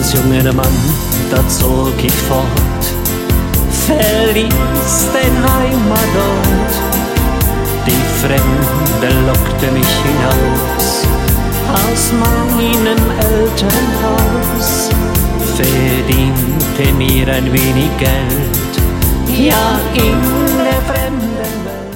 als junger Mann, da zog ich fort, verließ den Heimatort. Die Fremde lockte mich hinaus aus meinem Elternhaus, verdiente mir ein wenig Geld, ja in der fremden Welt.